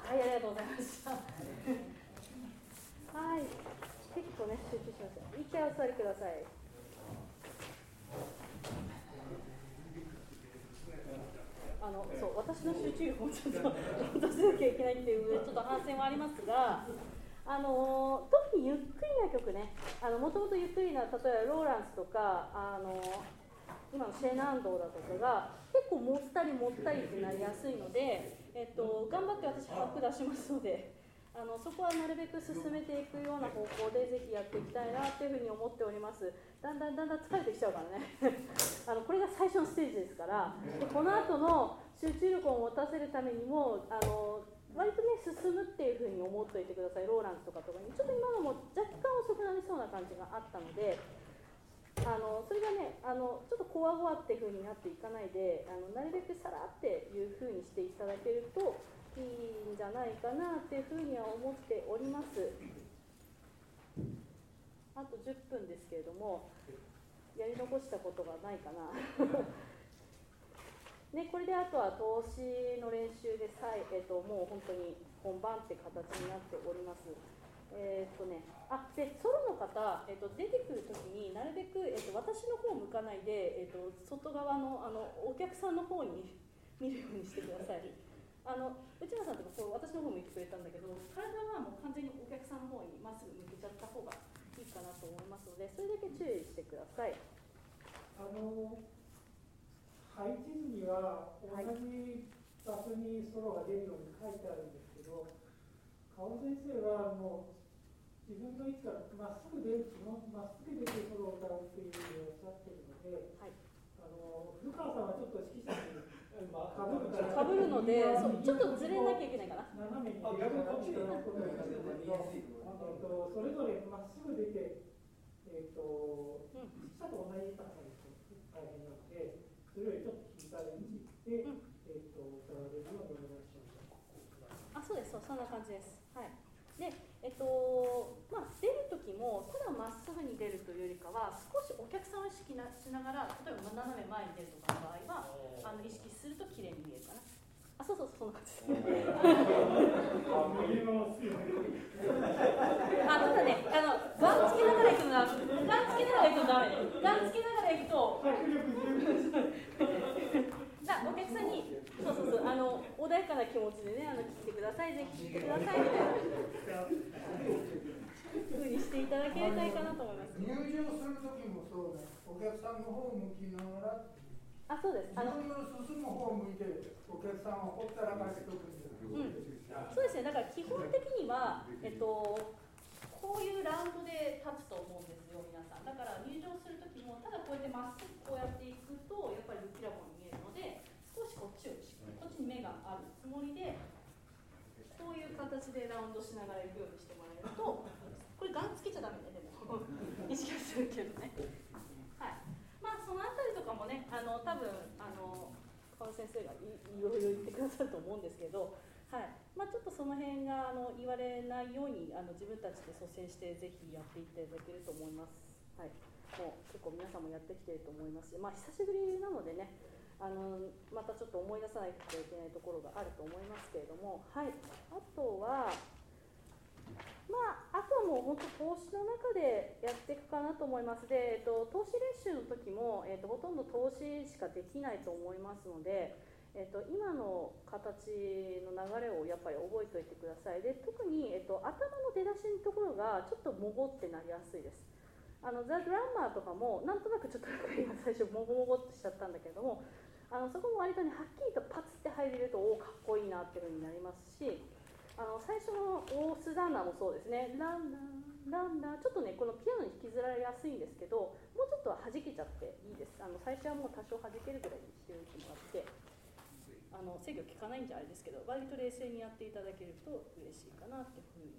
はい、ありがとうございました。はい、結構ね、集中しました。一回お座りください。そう、私の集中力もちょっと落とさなきゃいけないっていうちょっと反省もありますが、特にゆっくりな曲ね、もともとゆっくりな、例えばローランスとか、今のシェーナンドーだとかが結構持ったり持ったりってなりやすいので、頑張って私把握出しますので、そこはなるべく進めていくような方向でぜひやっていきたいなというふうに思っております。だんだん疲れてきちゃうからねこれが最初のステージですから、でこの後の集中力を持たせるためにも割とね進むっていうふうに思っておいてください。ローランスとかにちょっと今のも若干遅くなりそうな感じがあったので、それがねちょっとこわごわっていう風になっていかないで、なるべくさらっていう風にしていただけるといいんじゃないかなっていう風には思っております。あと10分ですけれども、やり残したことがないかなね、これであとは投資の練習でもう本当に本番って形になっております。でソロの方、出てくるときになるべく、私の方向かないで、外側の、お客さんの方に見るようにしてください。内村さんとかこう私の方向いてくれたんだけど、体はもう完全にお客さんの方にまっすぐ向けちゃった方がいいかなと思いますので、それだけ注意してください。 配置図には同じ場所にソロが出るように書いてあるんですけど、川尾先生はもう自分の位置からまっすぐ出てソロを歌うっていうふうにおっしゃってるので、はい、古川さんはちょっと指揮者にかぶるので、 ちょっとずれなきゃいけないかな。 斜めに出るかなっていうことなんですけど、それぞれまっすぐ出て、指揮者と同じ高さですと大変なので、それよりちょっと引いた位置で、歌われるようにお願いします。 そうです、そんな感じです。はい。で、出るときもただまっすぐに出るというよりかは、少しお客さんを意識しながら、例えば斜め前に出るとかの場合は意識すると綺麗に見えるかな。そうそんな感じです。ただね、ガンつけながら行くのは、ガンつけながら行くとダメね。ガンつけながら行くと、お客さんに穏やかな気持ちでね、来てください、ぜひ来てくださいみたいなふうにしていただければいいかなと思います。 入場するときもそうだ、お客さんの方を向きながら。 そうです。 自分の進む方を向いて、お客さんをほったらかしておくんです。 そうですね。だから基本的にはこういうラウンドで立つと思うんですよ、皆さん。だから入場するときも、ただこうやってまっすぐこうやっていくと、やっぱりきらぼうに見えるので、少しこっちに目があるつもりで、こういう形でラウンドしながら行くようにしてもらえると、これガンつけちゃダメね、でも。意識はするけどね。はい。そのあたりとかもね、多分川先生がいろいろ言ってくださると思うんですけど、はい。ちょっとその辺が言われないように自分たちで率先してぜひやっていただけると思います。はい。もう結構皆さんもやってきていると思いますし、久しぶりなのでね、またちょっと思い出さないといけないところがあると思いますけれども、はい。あとはもう本当投資の中でやっていくかなと思います。で、投資練習の時も、ほとんど投資しかできないと思いますので、今の形の流れをやっぱり覚えておいてください。で、特に、頭の出だしのところがちょっともごってなりやすいです。ザ・グランマーとかもなんとなくちょっと今最初もごもごっとしちゃったんだけども、そこも割とねはっきりとパツって入れるとかっこいいなっていう風になりますし、最初のオースダンナーもそうですね、ランダーちょっとねこのピアノに引きずられやすいんですけど、もうちょっとは弾けちゃっていいです。最初はもう多少弾けるぐらいにしておいてもらって、制御効かないんじゃあれですけど、割と冷静にやっていただけると嬉しいかなっていうふうに